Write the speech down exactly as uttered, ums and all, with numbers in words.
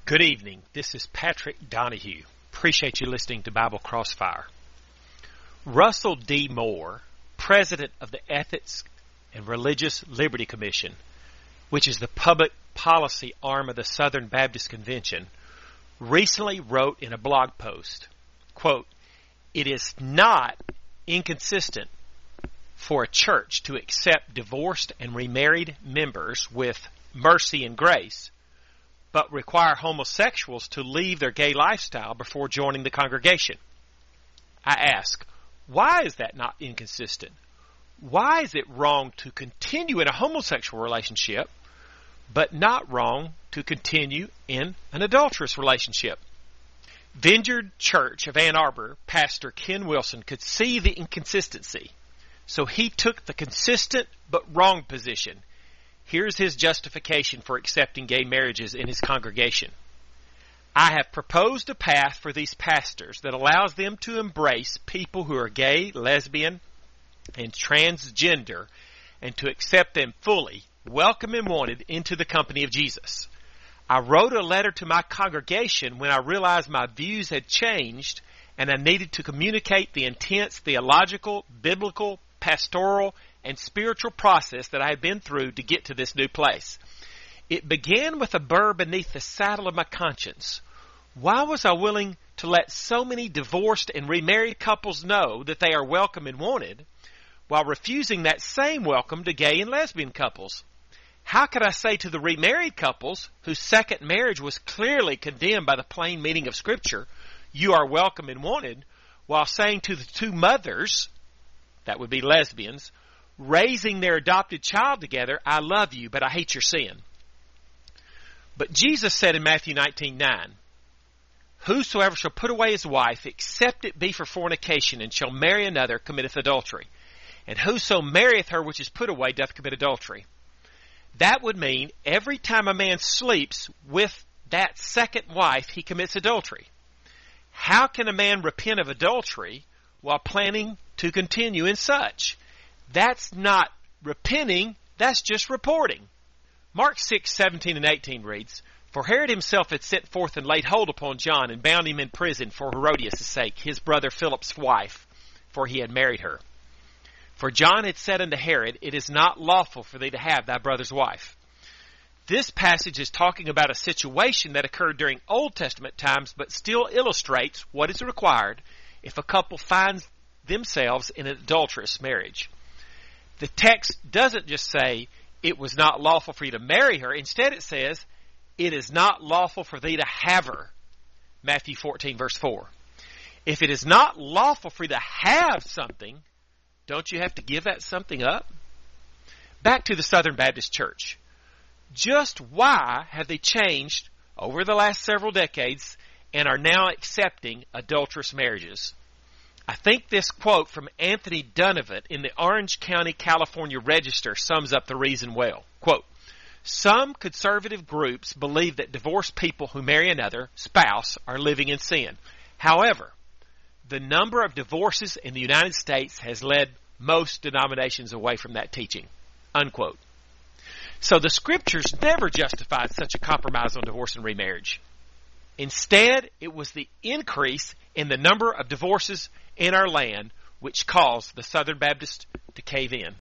Good evening. This is Patrick Donahue. Appreciate you listening to Bible Crossfire. Russell D. Moore, president of the Ethics and Religious Liberty Commission, which is the public policy arm of the Southern Baptist Convention, recently wrote in a blog post, quote, "It is not inconsistent for a church to accept divorced and remarried members with mercy and grace, but require homosexuals to leave their gay lifestyle before joining the congregation. I ask, why is that not inconsistent? Why is it wrong to continue in a homosexual relationship, but not wrong to continue in an adulterous relationship?" Vineyard Church of Ann Arbor pastor Ken Wilson could see the inconsistency, so he took the consistent but wrong position. Here's his justification for accepting gay marriages in his congregation. "I have proposed a path for these pastors that allows them to embrace people who are gay, lesbian, and transgender, and to accept them fully, welcome and wanted into the company of Jesus. I wrote a letter to my congregation when I realized my views had changed and I needed to communicate the intense theological, biblical, pastoral, and spiritual process that I had been through to get to this new place. It began with a burr beneath the saddle of my conscience. Why was I willing to let so many divorced and remarried couples know that they are welcome and wanted, while refusing that same welcome to gay and lesbian couples? How could I say to the remarried couples, whose second marriage was clearly condemned by the plain meaning of Scripture, 'You are welcome and wanted,' while saying to the two mothers, that would be lesbians, raising their adopted child together, 'I love you, but I hate your sin'? But Jesus said in Matthew nineteen nine, 'Whosoever shall put away his wife, except it be for fornication, and shall marry another, committeth adultery. And whoso marrieth her which is put away doth commit adultery.' That would mean every time a man sleeps with that second wife, he commits adultery. How can a man repent of adultery while planning to continue in such? That's not repenting, that's just reporting." Mark six seventeen and eighteen reads, "For Herod himself had sent forth and laid hold upon John, and bound him in prison for Herodias' sake, his brother Philip's wife, for he had married her. For John had said unto Herod, It is not lawful for thee to have thy brother's wife." This passage is talking about a situation that occurred during Old Testament times, but still illustrates what is required if a couple finds themselves in an adulterous marriage. The text doesn't just say, "It was not lawful for you to marry her." Instead it says, "It is not lawful for thee to have her." Matthew fourteen verse four. If it is not lawful for you to have something, don't you have to give that something up? Back to the Southern Baptist Church. Just why have they changed over the last several decades and are now accepting adulterous marriages? I think this quote from Anthony Dunavat in the Orange County, California Register sums up the reason well. Quote, "Some conservative groups believe that divorced people who marry another spouse are living in sin. However, the number of divorces in the United States has led most denominations away from that teaching." Unquote. So the Scriptures never justified such a compromise on divorce and remarriage. Instead, it was the increase in the number of divorces in our land which caused the Southern Baptists to cave in.